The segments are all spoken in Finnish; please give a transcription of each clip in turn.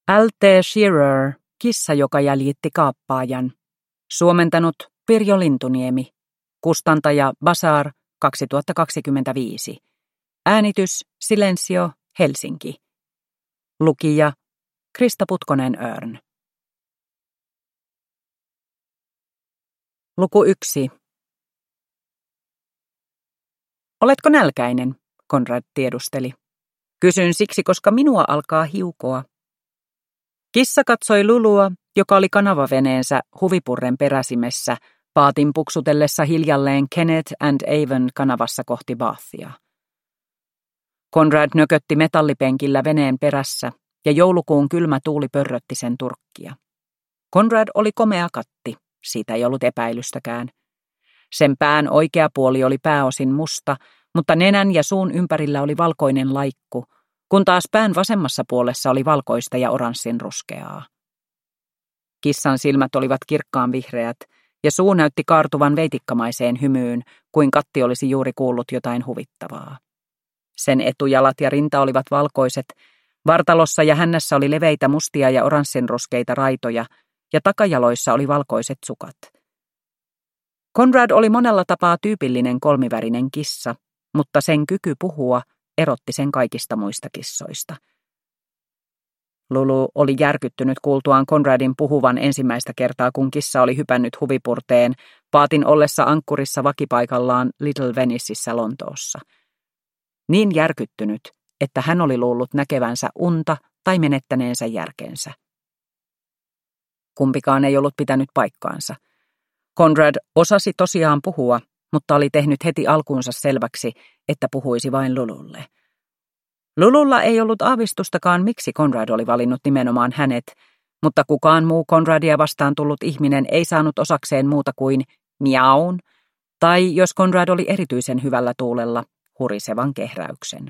L.T. Shearer, kissa, joka jäljitti kaappaajan. Suomentanut Pirjo Lintuniemi. Kustantaja Basar 2025. Äänitys Silensio, Helsinki. Lukija Krista Putkonen-Örn. Luku 1. Oletko nälkäinen? Konrad tiedusteli. Kysyn siksi, koska minua alkaa hiukoa. Kissa katsoi Lulua, joka oli kanavaveneensä Huvipurren peräsimessä, paatin puksutellessa hiljalleen Kenneth and Avon kanavassa kohti Bathia. Konrad nökötti metallipenkillä veneen perässä, ja joulukuun kylmä tuuli pörrötti sen turkkia. Konrad oli komea katti, siitä ei ollut epäilystäkään. Sen pään oikea puoli oli pääosin musta, mutta nenän ja suun ympärillä oli valkoinen laikku, kun taas pään vasemmassa puolessa oli valkoista ja oranssinruskeaa. Kissan silmät olivat kirkkaan vihreät, ja suu näytti kaartuvan veitikkamaiseen hymyyn, kuin katti olisi juuri kuullut jotain huvittavaa. Sen etujalat ja rinta olivat valkoiset, vartalossa ja hännässä oli leveitä mustia ja oranssinruskeita raitoja, ja takajaloissa oli valkoiset sukat. Konrad oli monella tapaa tyypillinen kolmivärinen kissa, mutta sen kyky puhua erotti sen kaikista muista kissoista. Lulu oli järkyttynyt kuultuaan Konradin puhuvan ensimmäistä kertaa, kun kissa oli hypännyt Huvipurteen, paatin ollessa ankkurissa vakipaikallaan Little Venice'issä Lontoossa. Niin järkyttynyt, että hän oli luullut näkevänsä unta tai menettäneensä järkensä. Kumpikaan ei ollut pitänyt paikkaansa. Konrad osasi tosiaan puhua, mutta oli tehnyt heti alkuunsa selväksi, että puhuisi vain Lululle. Lululla ei ollut aavistustakaan, miksi Konrad oli valinnut nimenomaan hänet, mutta kukaan muu Konradia vastaan tullut ihminen ei saanut osakseen muuta kuin miaun, tai jos Konrad oli erityisen hyvällä tuulella, hurisevan kehräyksen.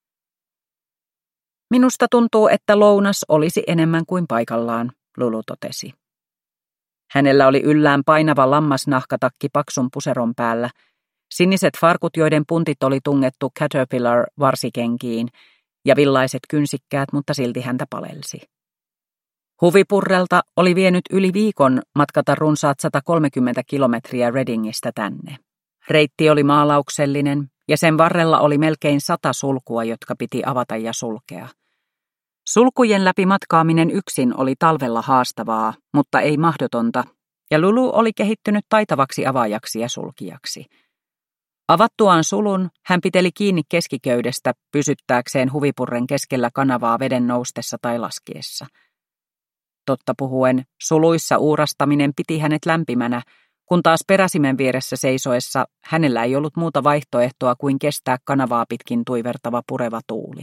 Minusta tuntuu, että lounas olisi enemmän kuin paikallaan, Lulu totesi. Hänellä oli yllään painava lammasnahkatakki paksun puseron päällä, siniset farkut, joiden puntit oli tungettu Caterpillar-varsikenkiin, ja villaiset kynsikkäät, mutta silti häntä palelsi. Huvipurrelta oli vienyt yli viikon matkata runsaat 130 kilometriä Readingistä tänne. Reitti oli maalauksellinen, ja sen varrella oli melkein 100 sulkua, jotka piti avata ja sulkea. Sulkujen läpi matkaaminen yksin oli talvella haastavaa, mutta ei mahdotonta, ja Lulu oli kehittynyt taitavaksi avaajaksi ja sulkijaksi. Avattuaan sulun hän piteli kiinni keskiköydestä pysyttääkseen Huvipurren keskellä kanavaa veden noustessa tai laskiessa. Totta puhuen, suluissa uurastaminen piti hänet lämpimänä, kun taas peräsimen vieressä seisoessa hänellä ei ollut muuta vaihtoehtoa kuin kestää kanavaa pitkin tuivertava pureva tuuli.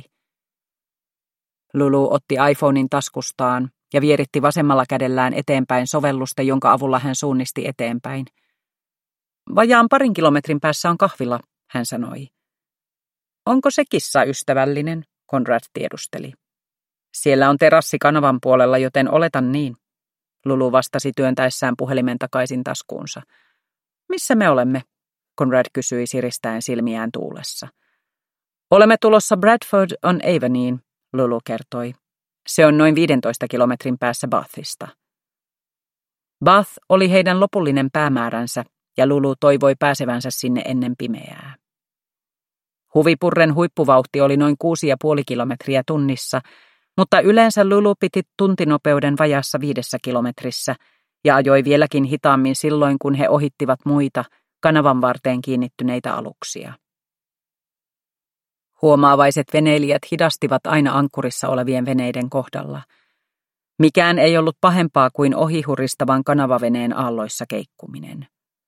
Lulu otti iPhonein taskustaan ja vieritti vasemmalla kädellään eteenpäin sovellusta, jonka avulla hän suunnisti eteenpäin. Vajaan 2 kilometrin päässä on kahvila, hän sanoi. Onko se kissaystävällinen? Konrad tiedusteli. Siellä on terassi kanavan puolella, joten oletan niin. Lulu vastasi työntäessään puhelimen takaisin taskuunsa. Missä me olemme? Konrad kysyi siristäen silmiään tuulessa. Olemme tulossa Bradford on Avoniin, Lulu kertoi. Se on noin 15 kilometrin päässä Bathista. Bath oli heidän lopullinen päämääränsä, ja Lulu toivoi pääsevänsä sinne ennen pimeää. Huvipurren huippuvauhti oli noin 6,5 kilometriä tunnissa, mutta yleensä Lulu piti tuntinopeuden vajaassa 5 kilometrissä ja ajoi vieläkin hitaammin silloin, kun he ohittivat muita kanavan varteen kiinnittyneitä aluksia. Huomaavaiset veneilijät hidastivat aina ankkurissa olevien veneiden kohdalla. Mikään ei ollut pahempaa kuin ohihuristavan kanavaveneen aalloissa keikkuminen.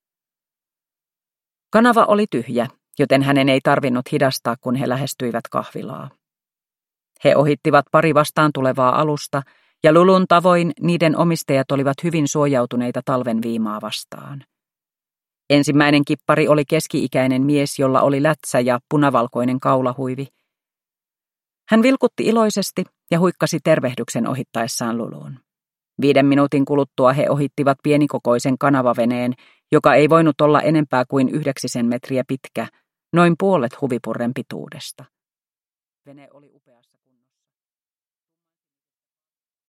Kanava oli tyhjä, joten hänen ei tarvinnut hidastaa, kun he lähestyivät kahvilaa. He ohittivat pari vastaan tulevaa alusta, ja Lulun tavoin niiden omistajat olivat hyvin suojautuneita talven viimaa vastaan. Ensimmäinen kippari oli keski-ikäinen mies, jolla oli lätsä ja punavalkoinen kaulahuivi. Hän vilkutti iloisesti ja huikkasi tervehdyksen ohittaessaan Luluun. 5 minuutin kuluttua he ohittivat pienikokoisen kanavaveneen, joka ei voinut olla enempää kuin 9 metriä pitkä, noin puolet Huvipurren pituudesta. Vene oli upeassa